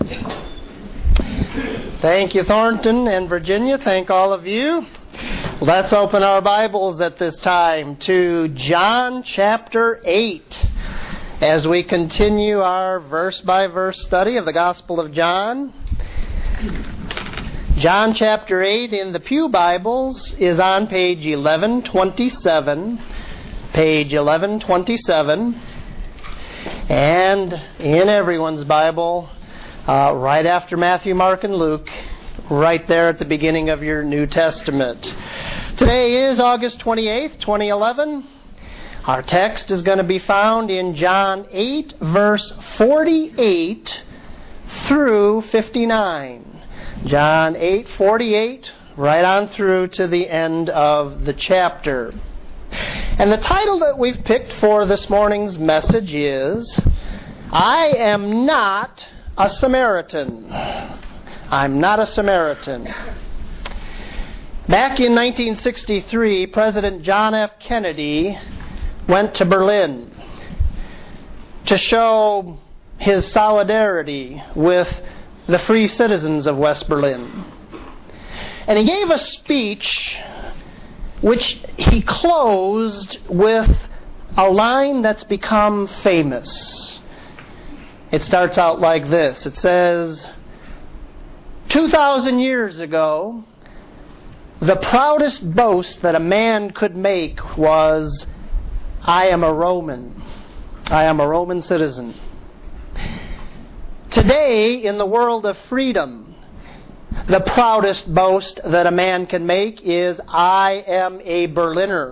Thank you, Thornton and Virginia. Thank all of you. Let's open our Bibles at this time to John chapter 8 as we continue our verse-by-verse study of the Gospel of John. John chapter 8 in the Pew Bibles is on page 1127. Page 1127. And in everyone's Bible, right after Matthew, Mark, and Luke, right there at the beginning of your New Testament. Today is August 28th, 2011. Our text is going to be found in John 8, verse 48 through 59. John 8:48, right on through to the end of the chapter. And the title that we've picked for this morning's message is, I am not a Samaritan. I'm not a Samaritan. Back in 1963, President John F. Kennedy went to Berlin to show his solidarity with the free citizens of West Berlin. And he gave a speech which he closed with a line that's become famous. It starts out like this. It says, 2,000 years ago, the proudest boast that a man could make was, I am a Roman. I am a Roman citizen. Today, in the world of freedom, the proudest boast that a man can make is, I am a Berliner.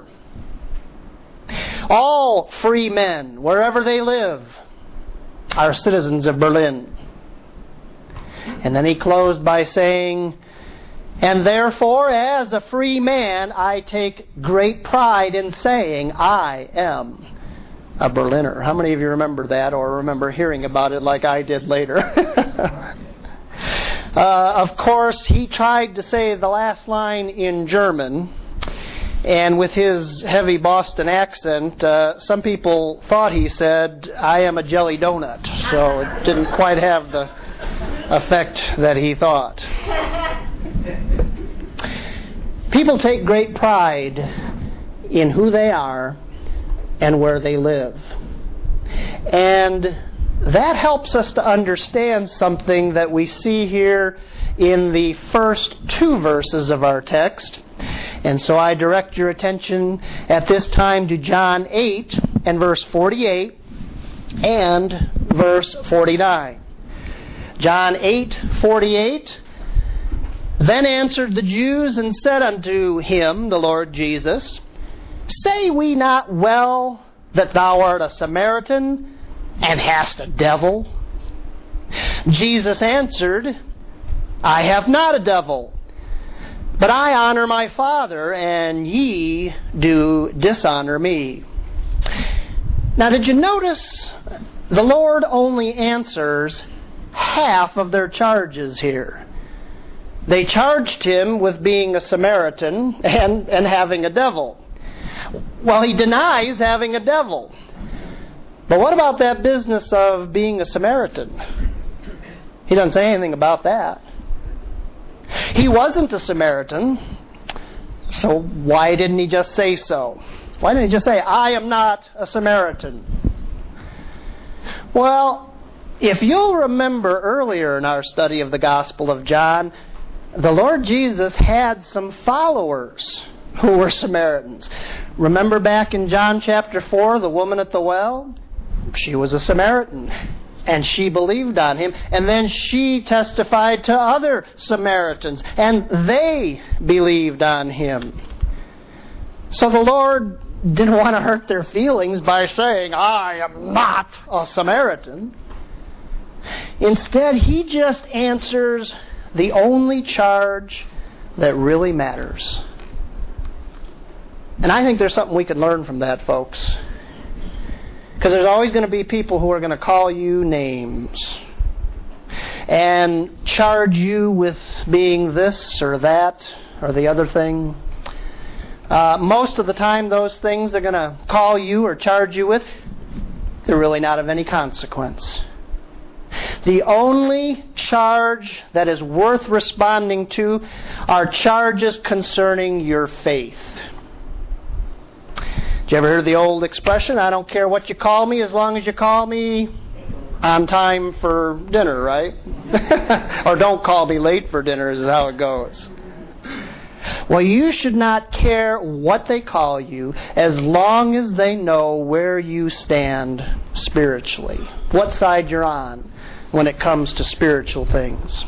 All free men, wherever they live, are citizens of Berlin. And then he closed by saying, and therefore, as a free man, I take great pride in saying, I am a Berliner. How many of you remember that or remember hearing about it like I did later? Of course, he tried to say the last line in German, and with his heavy Boston accent, some people thought he said, I am a jelly donut. So it didn't quite have the effect that he thought. People take great pride in who they are and where they live. And that helps us to understand something that we see here in the first two verses of our text. And so I direct your attention at this time to John 8 and verse 48 and verse 49. John 8:48. Then answered the Jews and said unto him, the Lord Jesus, say we not well that thou art a Samaritan and hast a devil? Jesus answered, I have not a devil, but I honor my Father, and ye do dishonor me. Now, did you notice the Lord only answers half of their charges here? They charged him with being a Samaritan and having a devil. Well, he denies having a devil. But what about that business of being a Samaritan? He doesn't say anything about that. He wasn't a Samaritan, so why didn't he just say so? Why didn't he just say, I am not a Samaritan? Well, if you'll remember earlier in our study of the Gospel of John, the Lord Jesus had some followers who were Samaritans. Remember back in John chapter 4, the woman at the well? She was a Samaritan. And she believed on him. And then she testified to other Samaritans. And they believed on him. So the Lord didn't want to hurt their feelings by saying, I am not a Samaritan. Instead, he just answers the only charge that really matters. And I think there's something we can learn from that, folks. Because there's always going to be people who are going to call you names and charge you with being this or that or the other thing. Most of the time, those things they're going to call you or charge you with, they're really not of any consequence. The only charge that is worth responding to are charges concerning your faith. Did you ever hear the old expression, I don't care what you call me as long as you call me on time for dinner, right? Or don't call me late for dinner is how it goes. Well, you should not care what they call you as long as they know where you stand spiritually, what side you're on when it comes to spiritual things.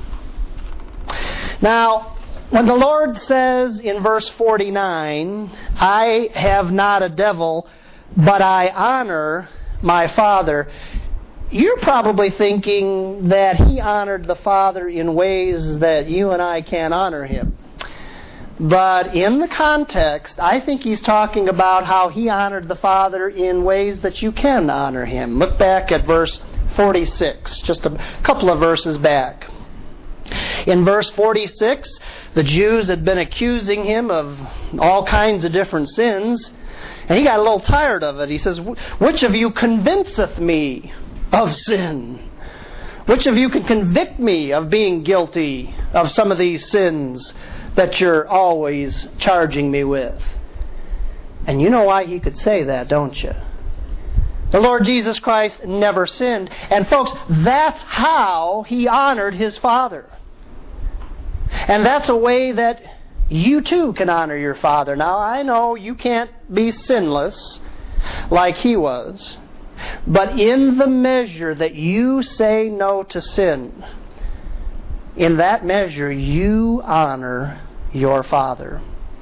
Now, when the Lord says in verse 49, I have not a devil, but I honor my Father, you're probably thinking that He honored the Father in ways that you and I can't honor Him. But in the context, I think He's talking about how He honored the Father in ways that you can honor Him. Look back at verse 46, just a couple of verses back. In verse 46, the Jews had been accusing Him of all kinds of different sins, and He got a little tired of it. He says, which of you convinceth me of sin? Which of you can convict me of being guilty of some of these sins that you're always charging me with? And you know why He could say that, don't you? The Lord Jesus Christ never sinned. And folks, that's how He honored His Father. And that's a way that you too can honor your Father. Now, I know you can't be sinless like He was. But in the measure that you say no to sin, in that measure you honor your Father.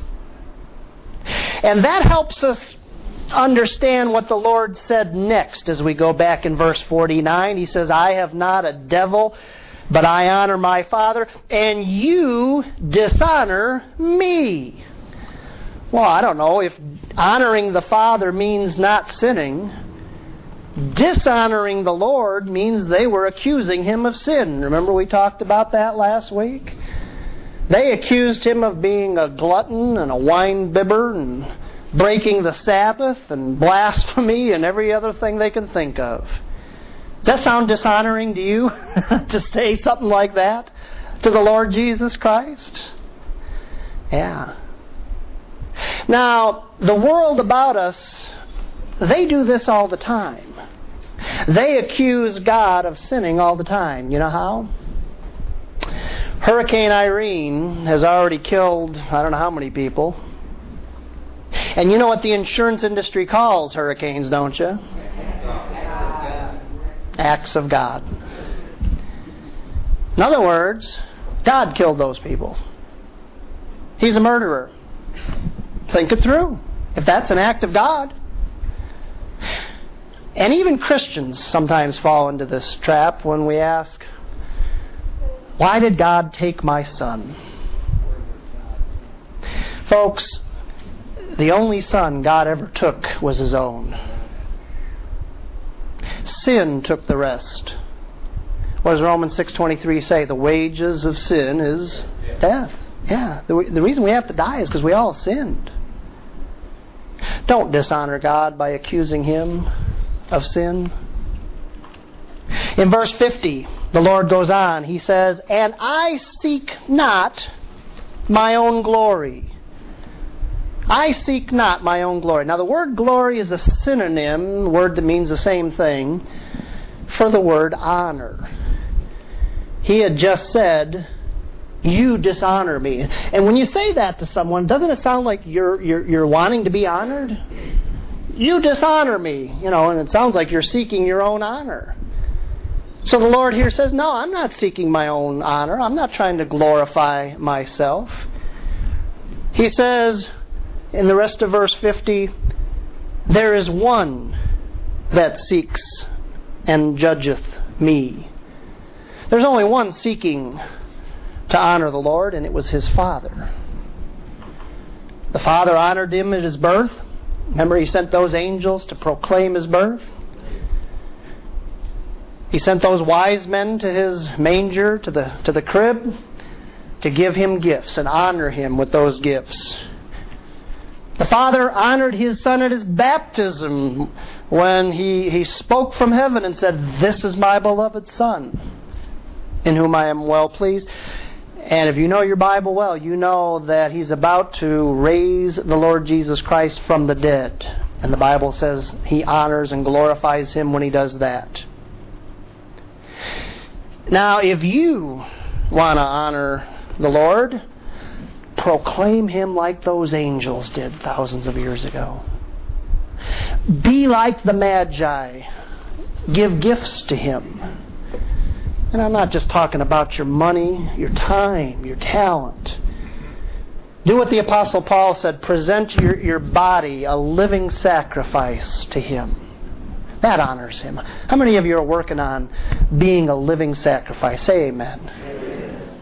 And that helps us understand what the Lord said next as we go back in verse 49. He says, I have not a devil, but I honor my Father, and you dishonor me. Well, I don't know if honoring the Father means not sinning. Dishonoring the Lord means they were accusing Him of sin. Remember we talked about that last week? They accused Him of being a glutton and a wine-bibber and breaking the Sabbath and blasphemy and every other thing they can think of. Does that sound dishonoring to you? To say something like that to the Lord Jesus Christ? Yeah. Now, the world about us, they do this all the time. They accuse God of sinning all the time. You know how? Hurricane Irene has already killed I don't know how many people. And you know what the insurance industry calls hurricanes, don't you? Acts of God. In other words, God killed those people. He's a murderer. Think it through. If that's an act of God. And even Christians sometimes fall into this trap when we ask, why did God take my son? Folks, the only son God ever took was His own. Sin took the rest. What does Romans 6:23 say? The wages of sin is death. Yeah, the reason we have to die is because we all sinned. Don't dishonor God by accusing Him of sin. In verse 50, the Lord goes on. He says, and I seek not my own glory. I seek not my own glory. Now the word glory is a synonym, word that means the same thing, for the word honor. He had just said, you dishonor me. And when you say that to someone, doesn't it sound like you're wanting to be honored? You dishonor me, and it sounds like you're seeking your own honor. So the Lord here says, no, I'm not seeking my own honor. I'm not trying to glorify myself. He says, in the rest of verse 50, there is one that seeks and judgeth me. There's only one seeking to honor the Lord, and it was His Father. The Father honored Him at His birth. Remember, He sent those angels to proclaim His birth. He sent those wise men to His manger, to the crib, to give Him gifts and honor Him with those gifts. The Father honored His Son at His baptism when He spoke from heaven and said, this is my beloved Son. in whom I am well pleased. And if you know your Bible well, you know that He's about to raise the Lord Jesus Christ from the dead. And the Bible says He honors and glorifies Him when He does that. Now, if you want to honor the Lord, proclaim Him like those angels did thousands of years ago. Be like the Magi. Give gifts to Him. And I'm not just talking about your money, your time, your talent. Do what the Apostle Paul said, present your body a living sacrifice to Him. That honors Him. How many of you are working on being a living sacrifice? Say amen. Amen.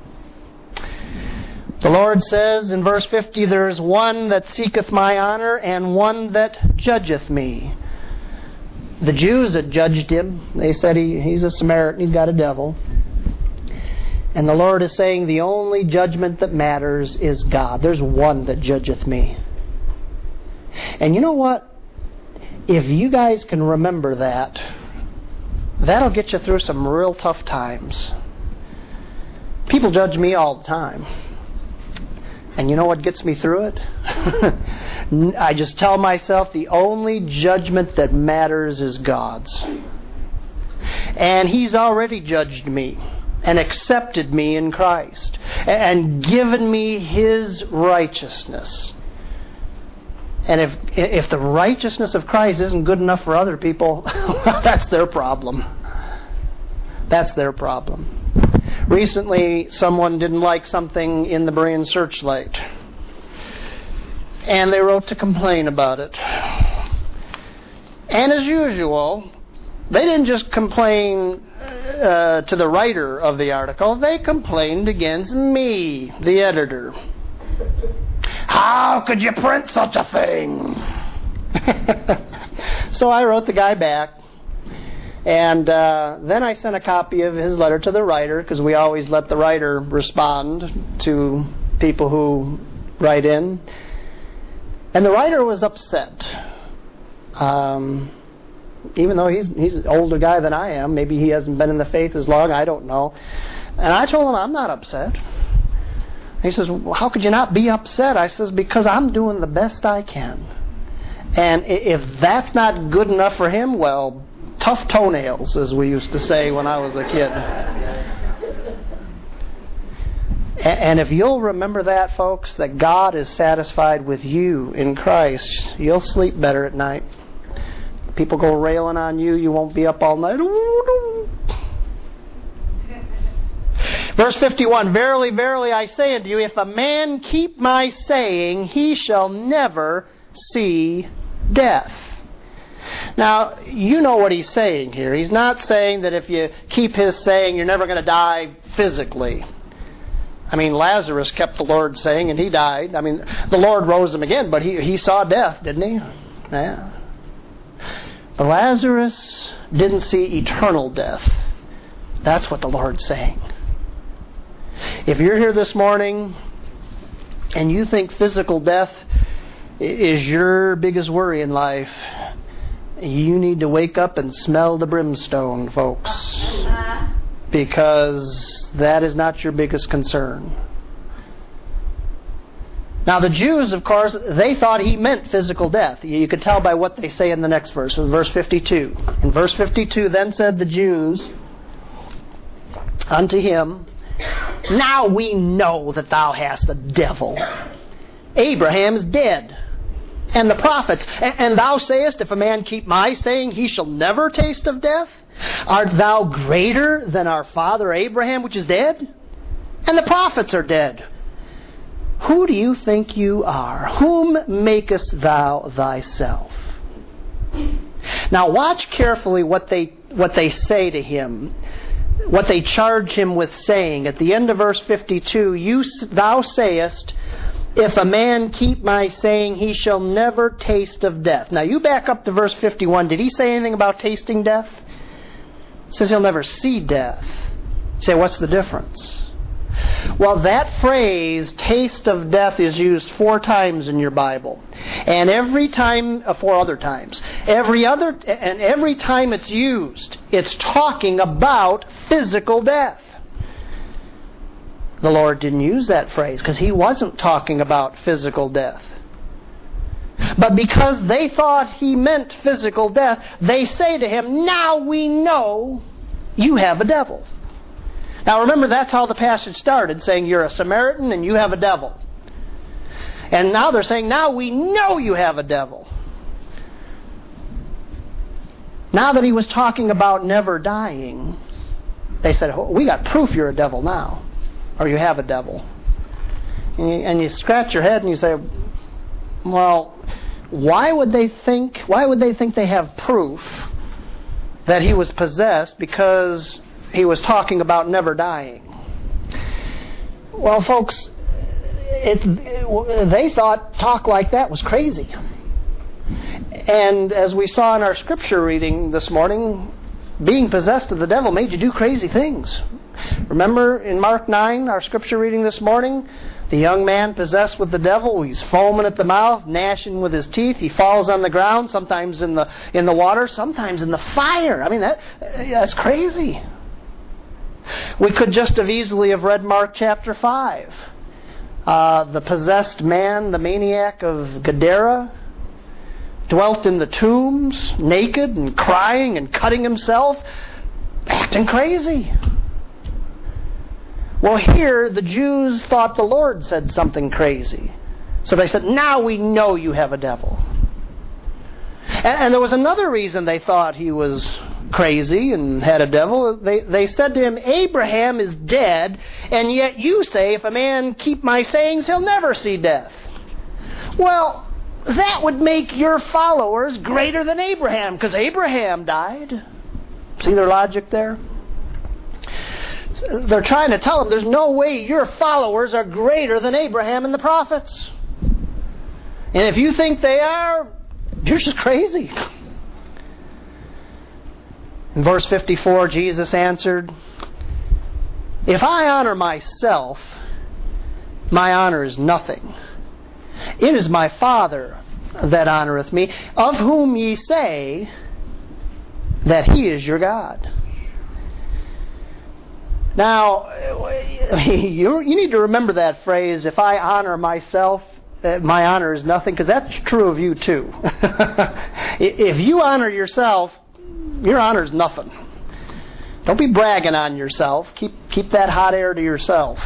The Lord says in verse 50, there is one that seeketh my honor and one that judgeth me. The Jews had judged Him. They said he's a Samaritan, he's got a devil. And the Lord is saying the only judgment that matters is God. There's one that judgeth me. And you know what? If you guys can remember that, that'll get you through some real tough times. People judge me all the time. And you know what gets me through it? I just tell myself the only judgment that matters is God's. And He's already judged me and accepted me in Christ and given me His righteousness. And if the righteousness of Christ isn't good enough for other people, that's their problem. That's their problem. Recently, someone didn't like something in the Berean Searchlight. And they wrote to complain about it. And as usual, they didn't just complain to the writer of the article. They complained against me, the editor. How could you print such a thing? So I wrote the guy back. And then I sent a copy of his letter to the writer, because we always let the writer respond to people who write in. And the writer was upset. Even though he's an older guy than I am. Maybe he hasn't been in the faith as long. I don't know. And I told him I'm not upset. He says, well, how could you not be upset? I says, because I'm doing the best I can. And if that's not good enough for him, well, tough toenails, as we used to say when I was a kid. And if you'll remember that, folks, that God is satisfied with you in Christ, you'll sleep better at night. People go railing on you, you won't be up all night. Verse 51, verily, verily, I say unto you, if a man keep my saying, he shall never see death. Now, you know what he's saying here. He's not saying that if you keep his saying, you're never going to die physically. I mean, Lazarus kept the Lord's saying and he died. I mean, the Lord rose him again, but he saw death, didn't he? Yeah. But Lazarus didn't see eternal death. That's what the Lord's saying. If you're here this morning and you think physical death is your biggest worry in life, you need to wake up and smell the brimstone, folks. Because that is not your biggest concern. Now the Jews, of course, they thought he meant physical death. You could tell by what they say in the next verse, in verse 52. In verse 52, then said the Jews unto him, now we know that thou hast a devil. Abraham is dead, and the prophets. And thou sayest, if a man keep my saying, he shall never taste of death? Art thou greater than our father Abraham, which is dead? And the prophets are dead. Who do you think you are? Whom makest thou thyself? Now watch carefully what they say to him, what they charge him with saying. At the end of verse 52, thou sayest, if a man keep my saying, he shall never taste of death. Now you back up to verse 51. Did he say anything about tasting death? It says he'll never see death. You say, what's the difference? Well, that phrase, taste of death, is used 4 times in your Bible. And every time, 4 other times. Every time it's used, it's talking about physical death. the Lord didn't use that phrase because He wasn't talking about physical death. But because they thought He meant physical death, they say to Him, now we know you have a devil. Now remember, that's how the passage started, saying you're a Samaritan and you have a devil. And now they're saying, now we know you have a devil. Now that He was talking about never dying, they said, oh, we got proof you're a devil now, or you have a devil. And you scratch your head and you say, well, why would they think they have proof that he was possessed because he was talking about never dying? Well, folks, they thought talk like that was crazy. And as we saw in our scripture reading this morning, being possessed of the devil made you do crazy things. Remember in Mark 9, our scripture reading this morning, the young man possessed with the devil, he's foaming at the mouth, gnashing with his teeth. He falls on the ground, sometimes in the water, sometimes in the fire. I mean, that's crazy. We could just have easily have read Mark chapter 5. The possessed man, the maniac of Gadara, dwelt in the tombs, naked and crying and cutting himself, acting crazy. Well, here the Jews thought the Lord said something crazy. So they said, now we know you have a devil. And there was another reason they thought he was crazy and had a devil. They said to him, Abraham is dead, and yet you say, if a man keep my sayings, he'll never see death. Well, that would make your followers greater than Abraham, because Abraham died. See their logic there? They're trying to tell him there's no way your followers are greater than Abraham and the prophets. And if you think they are, you're just crazy. In verse 54, Jesus answered, if I honor myself, my honor is nothing. It is my Father that honoreth me, of whom ye say that He is your God. Now, you need to remember that phrase, if I honor myself, my honor is nothing, because that's true of you too. If you honor yourself, your honor is nothing. Don't be bragging on yourself. Keep that hot air to yourself.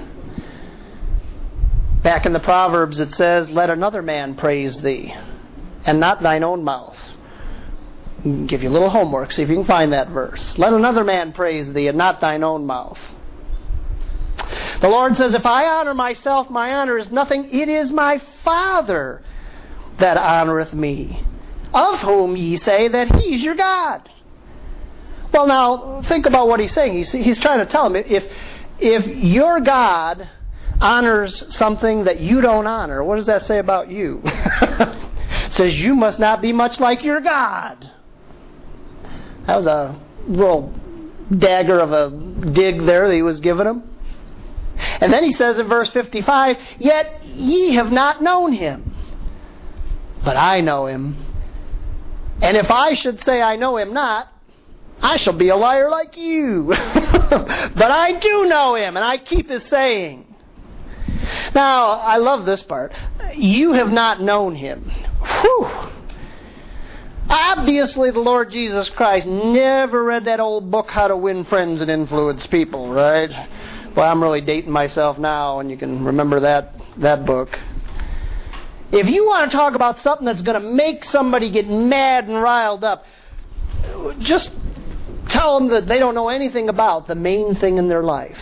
Back in the Proverbs it says, let another man praise thee, and not thine own mouth. I'll give you a little homework, see if you can find that verse. Let another man praise thee, and not thine own mouth. The Lord says, if I honor myself, my honor is nothing. It is my Father that honoreth me, of whom ye say that He's your God. Well, now, think about what he's saying. He's trying to tell him, if your God honors something that you don't honor, what does that say about you? It says you must not be much like your God. That was a real dagger of a dig there that he was giving him. And then he says in verse 55, yet ye have not known Him, but I know Him. And if I should say I know Him not, I shall be a liar like you. But I do know Him, and I keep His saying. Now, I love this part. You have not known Him. Whew. Obviously, the Lord Jesus Christ never read that old book, How to Win Friends and Influence People, right? Well, I'm really dating myself now, and you can remember that book. If you want to talk about something that's going to make somebody get mad and riled up, just tell them that they don't know anything about the main thing in their life.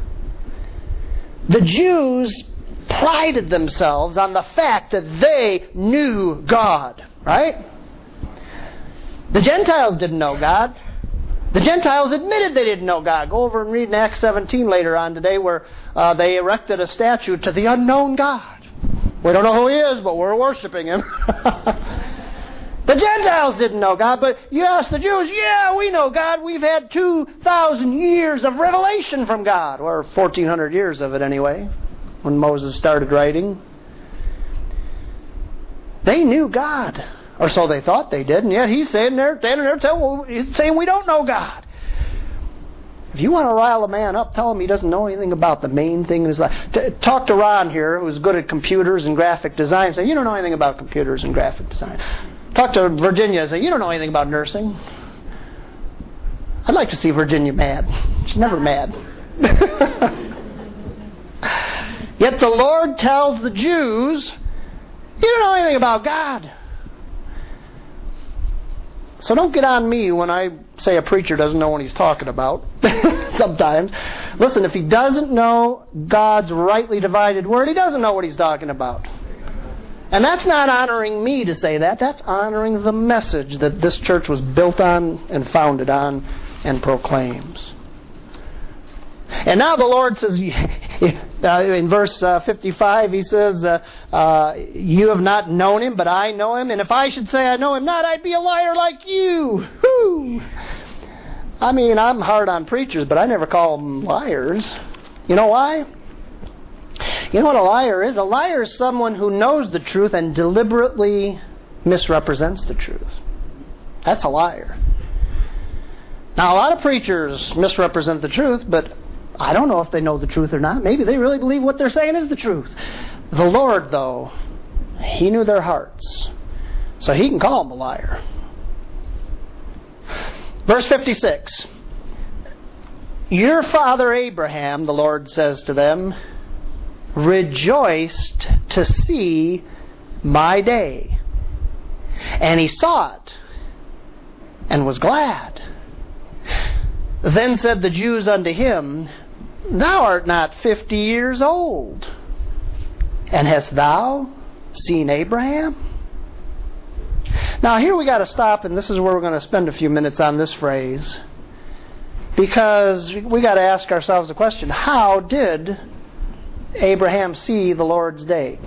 The Jews prided themselves on the fact that they knew God, right? The Gentiles didn't know God. The Gentiles admitted they didn't know God. Go over and read in Acts 17 later on today where they erected a statue to the unknown God. We don't know who He is, but we're worshiping Him. The Gentiles didn't know God, but you ask the Jews, yeah, we know God. We've had 2,000 years of revelation from God, or 1,400 years of it anyway, when Moses started writing. They knew God, or so they thought they did, and yet He's saying there, saying we don't know God. If you want to rile a man up, tell him he doesn't know anything about the main thing in his life. Talk to Ron here, who's good at computers and graphic design. Say, you don't know anything about computers and graphic design. Talk to Virginia and say, you don't know anything about nursing. I'd like to see Virginia mad. She's never mad. Yet the Lord tells the Jews, you don't know anything about God. So don't get on me when I say a preacher doesn't know what he's talking about. Sometimes. Listen, if he doesn't know God's rightly divided word, he doesn't know what he's talking about. And that's not honoring me to say that. That's honoring the message that this church was built on and founded on and proclaims. And now the Lord says, in verse 55, He says, you have not known Him, but I know Him. And if I should say I know Him not, I'd be a liar like you. Whew. I mean, I'm hard on preachers, but I never call them liars. You know why? You know what a liar is? A liar is someone who knows the truth and deliberately misrepresents the truth. That's a liar. Now, a lot of preachers misrepresent the truth, but I don't know if they know the truth or not. Maybe they really believe what they're saying is the truth. The Lord, though, He knew their hearts, so He can call them a liar. Verse 56. Your father Abraham, the Lord says to them, rejoiced to see my day. And he saw it and was glad. Then said the Jews unto him, thou art not 50 years old, and hast thou seen Abraham? Now here we got to stop, and this is where we're going to spend a few minutes on this phrase, because we got to ask ourselves the question, how did Abraham see the Lord's day?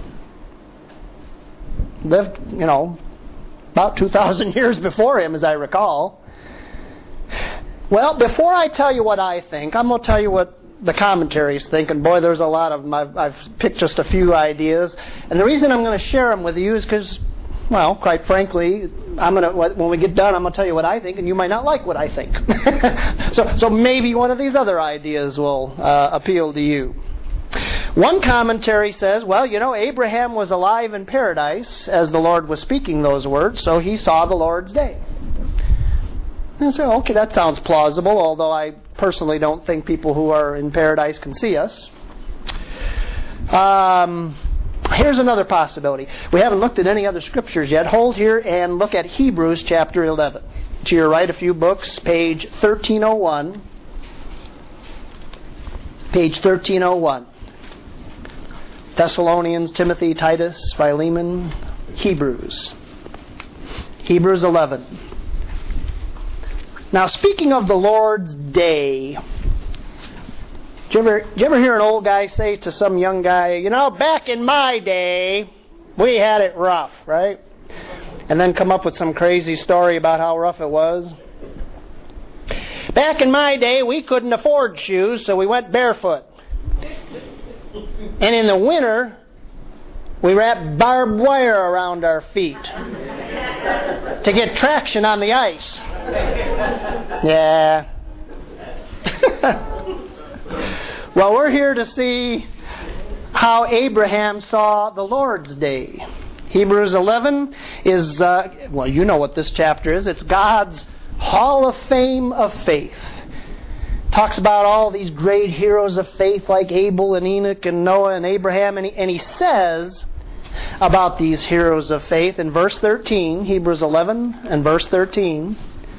Lived, about 2,000 years before him, as I recall. Well, before I tell you what I think, I'm going to tell you what the commentaries think, and boy, there's a lot of them. I've picked just a few ideas, and the reason I'm going to share them with you is because, well, quite frankly, when we get done, I'm going to tell you what I think, and you might not like what I think. So maybe one of these other ideas will appeal to you. One commentary says, well, Abraham was alive in paradise as the Lord was speaking those words, so he saw the Lord's day. And so, okay, that sounds plausible, although I personally don't think people who are in paradise can see us. Here's another possibility. We haven't looked at any other scriptures yet. Hold here and look at Hebrews chapter 11. To your right, a few books, page 1301. Page 1301. Thessalonians, Timothy, Titus, Philemon, Hebrews. Hebrews 11. Now, speaking of the Lord's day, did you ever hear an old guy say to some young guy, back in my day, we had it rough, right? And then come up with some crazy story about how rough it was. Back in my day, we couldn't afford shoes, so we went barefoot. And in the winter, we wrapped barbed wire around our feet to get traction on the ice. Yeah. Well, we're here to see how Abraham saw the Lord's day. Hebrews 11 is, you know what this chapter is. It's God's Hall of Fame of faith. Talks about all these great heroes of faith like Abel and Enoch and Noah and Abraham. And he says about these heroes of faith in verse 13, Hebrews 11 and verse 13,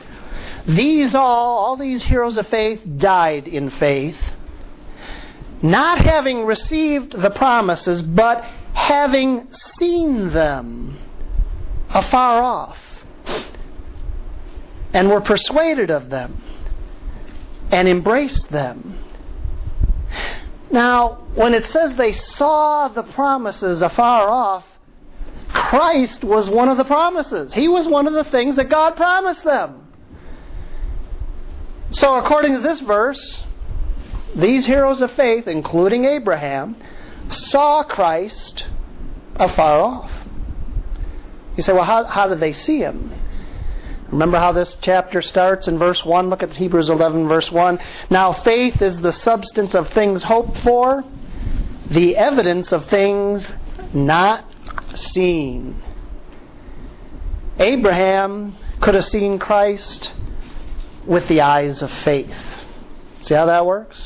all these heroes of faith died in faith, not having received the promises, but having seen them afar off, and were persuaded of them, and embraced them. Now, when it says they saw the promises afar off, Christ was one of the promises. He was one of the things that God promised them. So according to this verse, these heroes of faith, including Abraham, saw Christ afar off. You say, well, how did they see Him? Remember how this chapter starts in verse 1? Look at Hebrews 11, verse 1. Now faith is the substance of things hoped for, the evidence of things not seen. Abraham could have seen Christ with the eyes of faith. See how that works?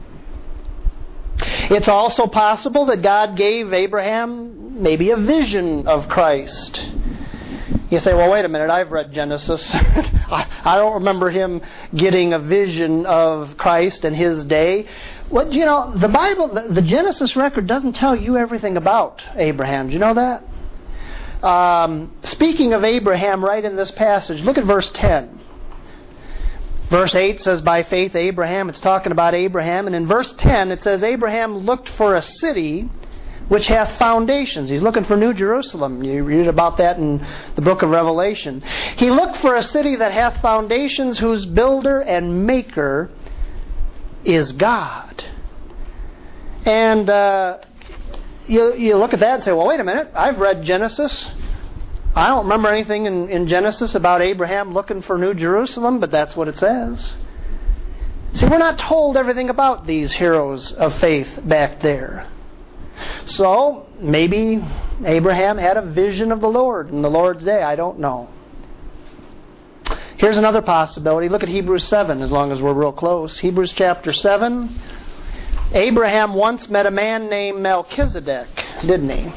It's also possible that God gave Abraham maybe a vision of Christ. You say, well, wait a minute, I've read Genesis. I don't remember him getting a vision of Christ in his day. Well, you know, the Bible, the Genesis record doesn't tell you everything about Abraham. Do you know that? Speaking of Abraham right in this passage, look at verse 10. Verse 8 says, by faith Abraham, it's talking about Abraham. And in verse 10 it says, Abraham looked for a city which hath foundations. He's looking for New Jerusalem. You read about that in the book of Revelation. He looked for a city that hath foundations, whose builder and maker is God. And you look at that and say, well, wait a minute, I've read Genesis. I don't remember anything in Genesis about Abraham looking for New Jerusalem, but that's what it says. See, we're not told everything about these heroes of faith back there. So, maybe Abraham had a vision of the Lord in the Lord's day. I don't know. Here's another possibility. Look at Hebrews 7, as long as we're real close. Hebrews chapter 7. Abraham once met a man named Melchizedek, didn't he?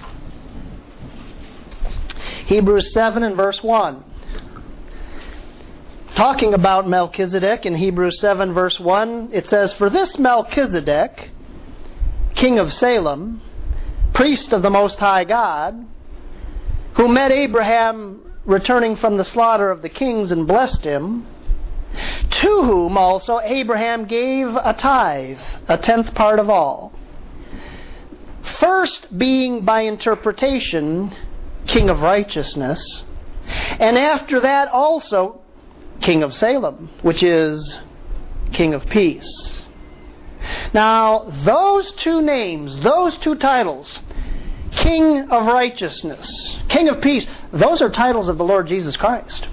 Hebrews 7 and verse 1. Talking about Melchizedek in Hebrews 7 verse 1, it says, for this Melchizedek, king of Salem, priest of the Most High God, who met Abraham returning from the slaughter of the kings and blessed him, to whom also Abraham gave a tithe, a tenth part of all. First being by interpretation king of righteousness, and after that also king of Salem, which is king of peace. Now, those two names, those two titles, king of righteousness, king of peace, those are titles of the Lord Jesus Christ.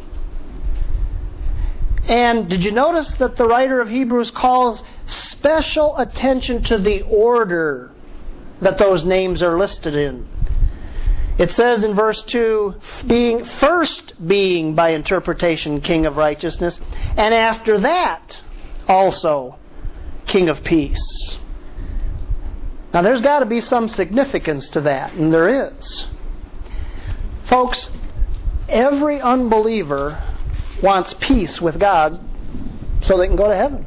And did you notice that the writer of Hebrews calls special attention to the order that those names are listed in? It says in verse 2, being by interpretation king of righteousness, and after that also king of peace. Now there's got to be some significance to that, and there is. Folks, every unbeliever wants peace with God so they can go to heaven.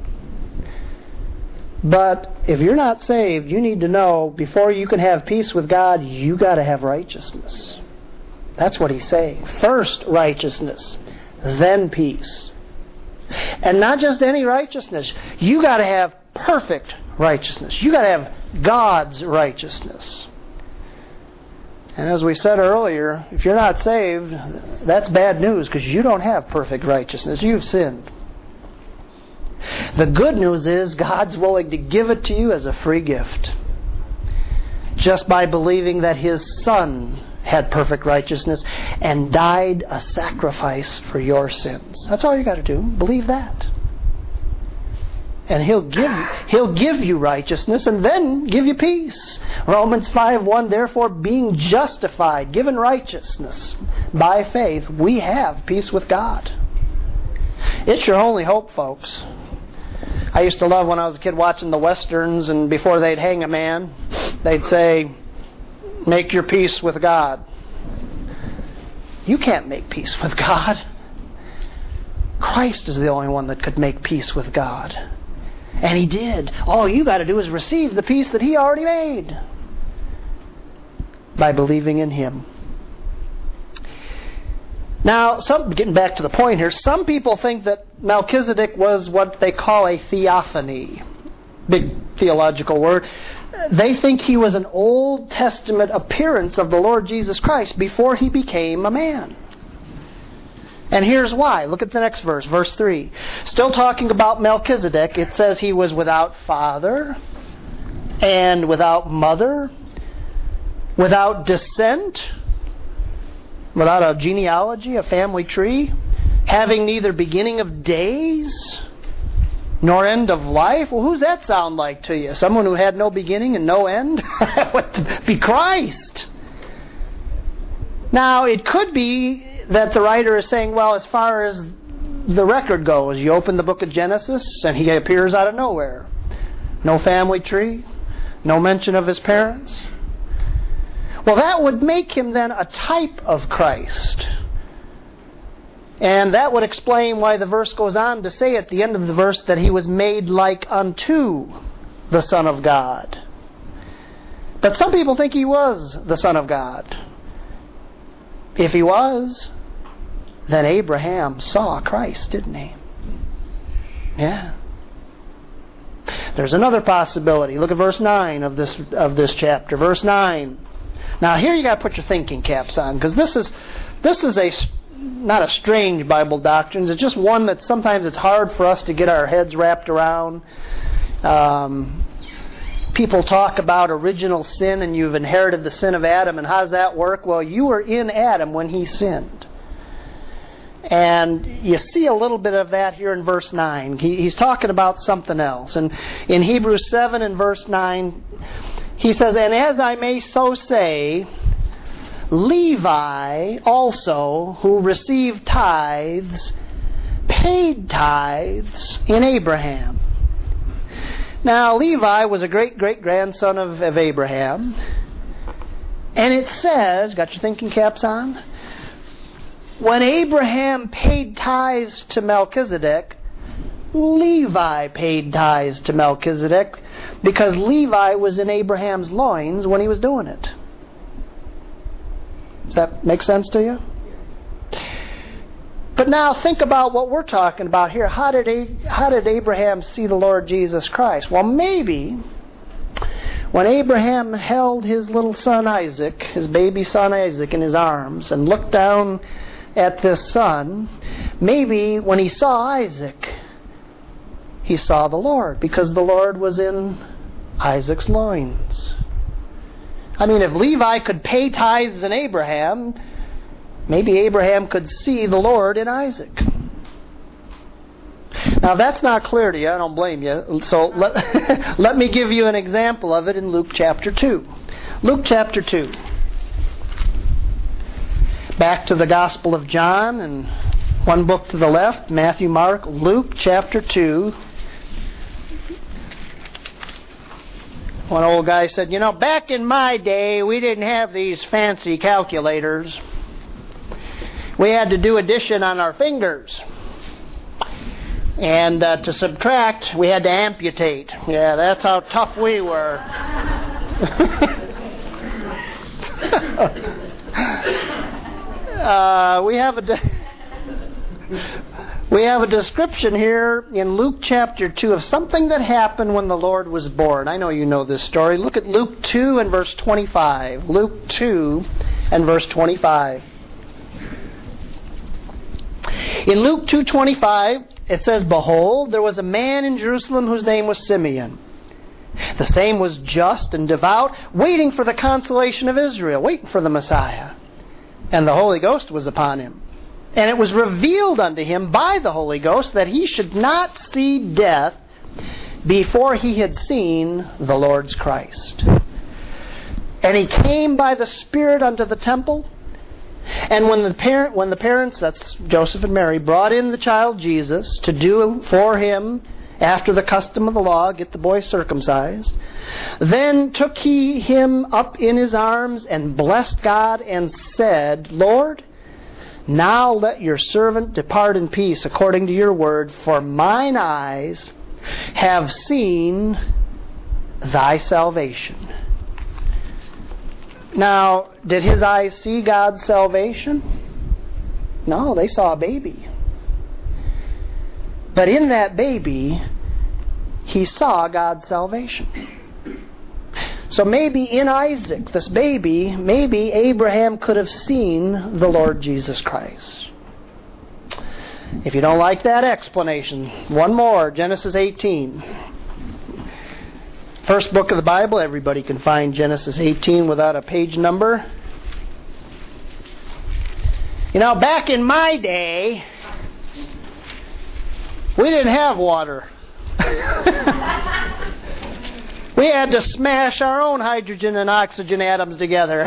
But if you're not saved, you need to know before you can have peace with God, you got to have righteousness. That's what he's saying. First righteousness, then peace. And not just any righteousness. You got to have perfect righteousness. You got to have God's righteousness. And as we said earlier, if you're not saved, that's bad news because you don't have perfect righteousness. You've sinned. The good news is God's willing to give it to you as a free gift. Just by believing that His Son had perfect righteousness and died a sacrifice for your sins. That's all you got to do. Believe that. And He'll give you righteousness and then give you peace. Romans 5:1, therefore being justified, given righteousness by faith, we have peace with God. It's your only hope, folks. I used to love when I was a kid watching the westerns, and before they'd hang a man, they'd say, make your peace with God. You can't make peace with God. Christ is the only one that could make peace with God. And He did. All you got to do is receive the peace that He already made by believing in Him. Now, getting back to the point here, some people think that Melchizedek was what they call a theophany. Big theological word. They think he was an Old Testament appearance of the Lord Jesus Christ before He became a man. And here's why. Look at the next verse, verse 3. Still talking about Melchizedek, it says he was without father and without mother, without descent, without a genealogy, a family tree. having neither beginning of days nor end of life. Well, who's that sound like to you? Someone who had no beginning and no end? That would be Christ. Now, it could be that the writer is saying, well, as far as the record goes, you open the book of Genesis and he appears out of nowhere. No family tree, no mention of his parents. Well, that would make him then a type of Christ. And that would explain why the verse goes on to say at the end of the verse that he was made like unto the Son of God. But some people think he was the Son of God. If he was, then Abraham saw Christ, didn't he? Yeah. There's another possibility. Look at verse 9 of this chapter. Verse 9. Now here you got to put your thinking caps on, because this is not a strange Bible doctrine. It's just one that sometimes it's hard for us to get our heads wrapped around. People talk about original sin and you've inherited the sin of Adam, and how does that work? Well, you were in Adam when he sinned. And you see a little bit of that here in verse 9. He's talking about something else. And in Hebrews 7 and verse 9, he says, and as I may so say, Levi also, who received tithes, paid tithes in Abraham. Now, Levi was a great-great-grandson of Abraham. And it says, got your thinking caps on? When Abraham paid tithes to Melchizedek, Levi paid tithes to Melchizedek, because Levi was in Abraham's loins when he was doing it. Does that make sense to you? But now think about what we're talking about here. How did Abraham see the Lord Jesus Christ? Well, maybe when Abraham held his little son Isaac, his baby son Isaac, in his arms and looked down at this son, maybe when he saw Isaac, he saw the Lord, because the Lord was in Isaac's loins. I mean, if Levi could pay tithes in Abraham, maybe Abraham could see the Lord in Isaac. Now, if that's not clear to you, I don't blame you. So let me give you an example of it in Luke chapter 2. Luke chapter 2. Back to the Gospel of John, and one book to the left, Matthew, Mark, Luke chapter 2. One old guy said, back in my day, we didn't have these fancy calculators. We had to do addition on our fingers. And to subtract, we had to amputate. Yeah, that's how tough we were. We have a description here in Luke chapter 2 of something that happened when the Lord was born. I know you know this story. Look at Luke 2 and verse 25. Luke 2 and verse 25. In Luke 2:25, it says, Behold, there was a man in Jerusalem whose name was Simeon. The same was just and devout, waiting for the consolation of Israel, waiting for the Messiah. And the Holy Ghost was upon him. And it was revealed unto him by the Holy Ghost that he should not see death before he had seen the Lord's Christ. And he came by the Spirit unto the temple. And when the parents, that's Joseph and Mary, brought in the child Jesus to do for him after the custom of the law, get the boy circumcised, then took he him up in his arms and blessed God and said, Lord, now let your servant depart in peace according to your word, for mine eyes have seen thy salvation. Now, did his eyes see God's salvation? No, they saw a baby. But in that baby, he saw God's salvation. So maybe in Isaac, this baby, maybe Abraham could have seen the Lord Jesus Christ. If you don't like that explanation, one more, Genesis 18. First book of the Bible, everybody can find Genesis 18 without a page number. Back in my day, We didn't have water. We had to smash our own hydrogen and oxygen atoms together.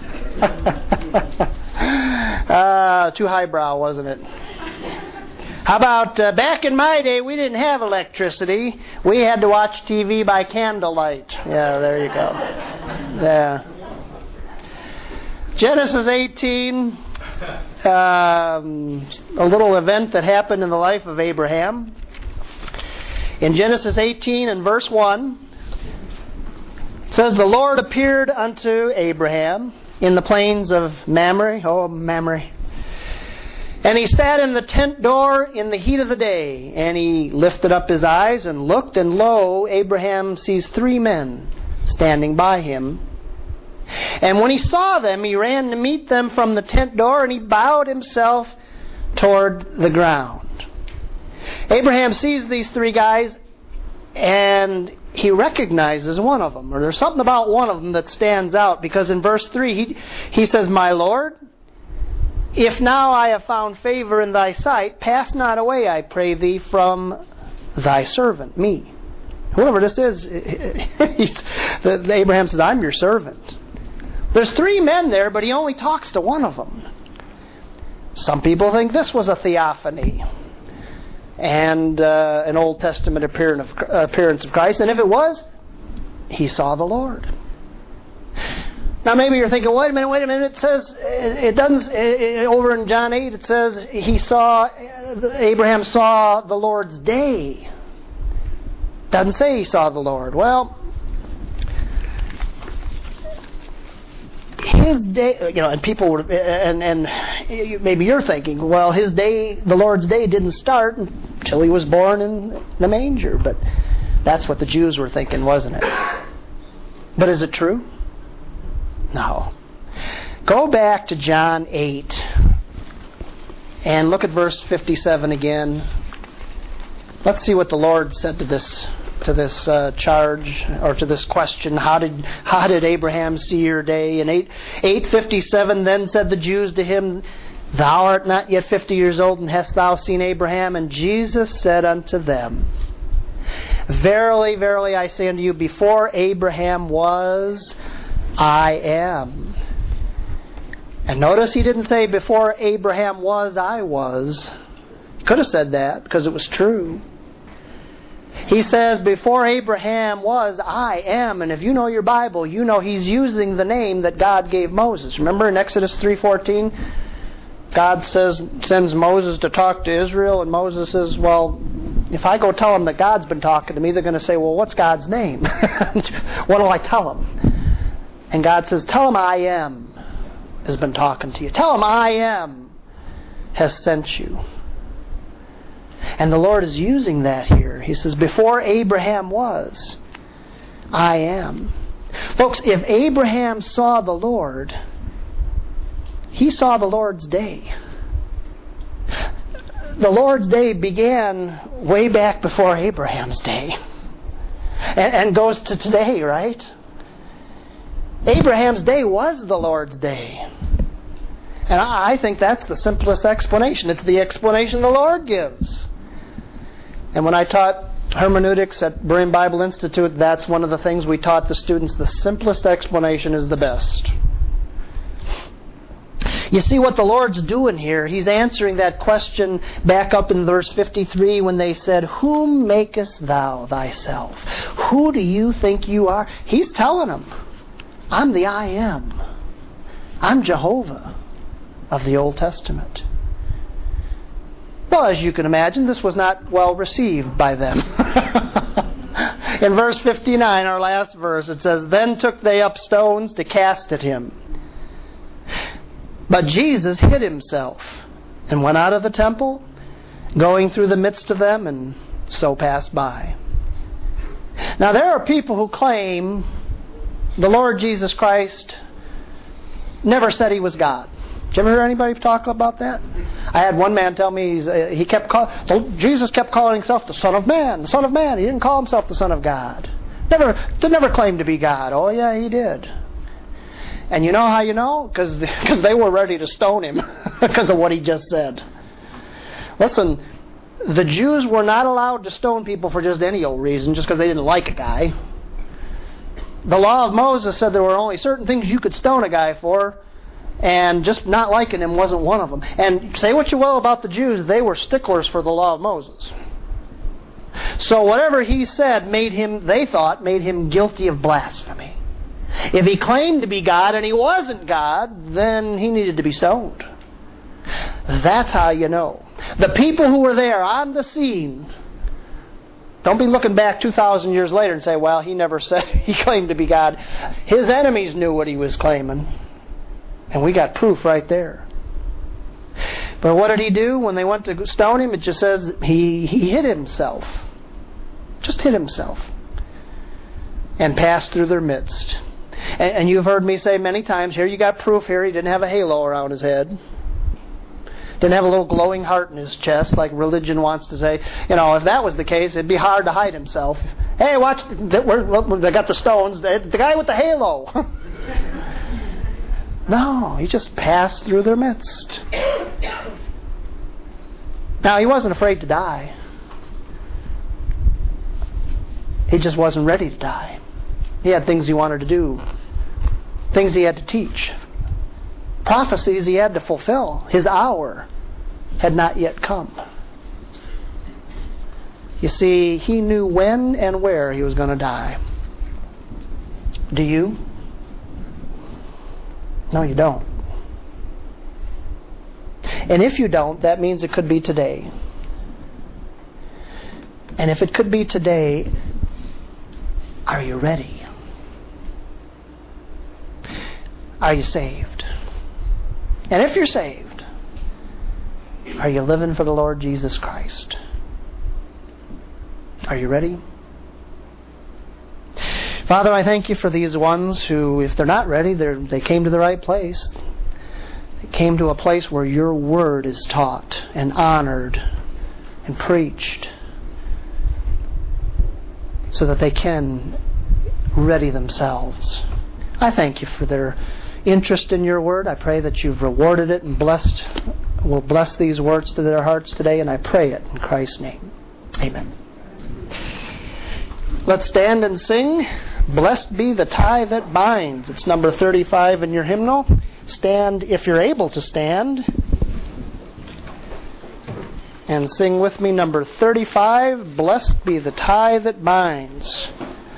Too highbrow, wasn't it? How about back in my day, we didn't have electricity. We had to watch TV by candlelight. Yeah, there you go. Yeah. Genesis 18, a little event that happened in the life of Abraham. In Genesis 18 and verse 1, it says, "The Lord appeared unto Abraham in the plains of Mamre." Oh, Mamre. "And he sat in the tent door in the heat of the day. And he lifted up his eyes and looked, and lo, Abraham sees 3 men standing by him. And when he saw them, he ran to meet them from the tent door, and he bowed himself toward the ground." Abraham sees these 3 guys, and he recognizes one of them. Or there's something about one of them that stands out, because in verse 3, he says, "My Lord, if now I have found favor in thy sight, pass not away, I pray thee, from thy servant," me. Whoever this is, Abraham says, "I'm your servant." There's 3 men there, but he only talks to one of them. Some people think this was a theophany and an Old Testament appearance of Christ. And if it was, he saw the Lord. Now maybe you're thinking, wait a minute. It says, it doesn't, over in John 8, it says Abraham saw the Lord's day. Doesn't say he saw the Lord. Well, his day, and people were, and maybe you're thinking, well, his day, the Lord's day, didn't start until he was born in the manger. But that's what the Jews were thinking, wasn't it? But is it true? No. Go back to John 8 and look at verse 57 again. Let's see what the Lord said to this charge, or to this question. How did Abraham see your day? In 8:57, "Then said the Jews to him, Thou art not yet 50 years old, and hast thou seen Abraham? And Jesus said unto them, Verily, verily, I say unto you, before Abraham was, I am." And notice he didn't say, "Before Abraham was, I was." He could have said that because it was true. He says, "Before Abraham was, I am." And if you know your Bible, you know he's using the name that God gave Moses. Remember in Exodus 3:14, God sends Moses to talk to Israel, and Moses says, "Well, if I go tell them that God's been talking to me, they're going to say, well, what's God's name? What do I tell them?" And God says, "Tell them I am has been talking to you. Tell them I am has sent you." And the Lord is using that here. He says, "Before Abraham was, I am." Folks, if Abraham saw the Lord, he saw the Lord's day. The Lord's day began way back before Abraham's day and goes to today, right? Abraham's day was the Lord's day. And I think that's the simplest explanation. It's the explanation the Lord gives. And when I taught hermeneutics at Berean Bible Institute, that's one of the things we taught the students. The simplest explanation is the best. You see what the Lord's doing here? He's answering that question back up in verse 53 when they said, "Whom makest thou thyself?" Who do you think you are? He's telling them, "I'm the I am. I'm Jehovah of the Old Testament." Well, as you can imagine, this was not well received by them. In verse 59, our last verse, it says, "Then took they up stones to cast at him. But Jesus hid himself and went out of the temple, going through the midst of them, and so passed by." Now, there are people who claim the Lord Jesus Christ never said he was God. Did you ever hear anybody talk about that? I had one man tell me Jesus kept calling himself the Son of Man, the Son of Man. He didn't call himself the Son of God. Never claimed to be God. Oh yeah, he did. And you know how you know? Because they were ready to stone him because of what he just said. Listen, the Jews were not allowed to stone people for just any old reason, just because they didn't like a guy. The law of Moses said there were only certain things you could stone a guy for, and just not liking him wasn't one of them. And say what you will about the Jews, they were sticklers for the law of Moses. So whatever he said they thought made him guilty of blasphemy. If he claimed to be God and he wasn't God, then he needed to be stoned. That's how you know. The people who were there on the scene, don't be looking back 2,000 years later and say, well, he never said he claimed to be God. His enemies knew what he was claiming. And we got proof right there. But what did he do when they went to stone him? It just says he hid himself. Just hid himself. And passed through their midst. And you've heard me say many times, here you got proof here, he didn't have a halo around his head. Didn't have a little glowing heart in his chest like religion wants to say. If that was the case, it'd be hard to hide himself. Hey, watch, they got the stones, the guy with the halo. No, he just passed through their midst. Now, he wasn't afraid to die. He just wasn't ready to die. He had things he wanted to do, things he had to teach, prophecies he had to fulfill. His hour had not yet come. You see, he knew when and where he was going to die. Do you? No, you don't. And if you don't, that means it could be today. And if it could be today, are you ready? Are you saved? And if you're saved, are you living for the Lord Jesus Christ? Are you ready? Father, I thank you for these ones who, if they're not ready, they came to the right place. They came to a place where your word is taught and honored and preached so that they can ready themselves. I thank you for their interest in your word. I pray that you've rewarded it and will bless these words to their hearts today, and I pray it in Christ's name. Amen. Let's stand and sing, Blessed Be the Tie That Binds. It's number 35 in your hymnal. Stand if you're able to stand. And sing with me number 35, Blessed Be the Tie That Binds.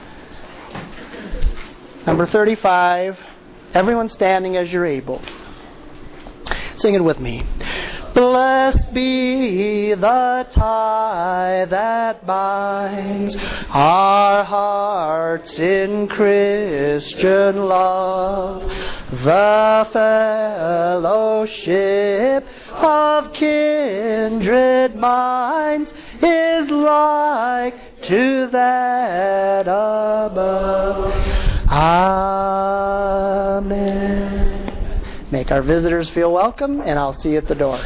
Number 35, everyone standing as you're able. Sing it with me. Blessed be the tie that binds our hearts in Christian love, the fellowship of kindred minds is like to that above. Amen. Make our visitors feel welcome, and I'll see you at the door.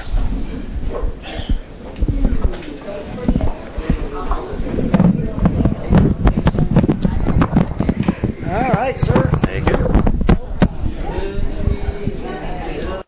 All right, sir.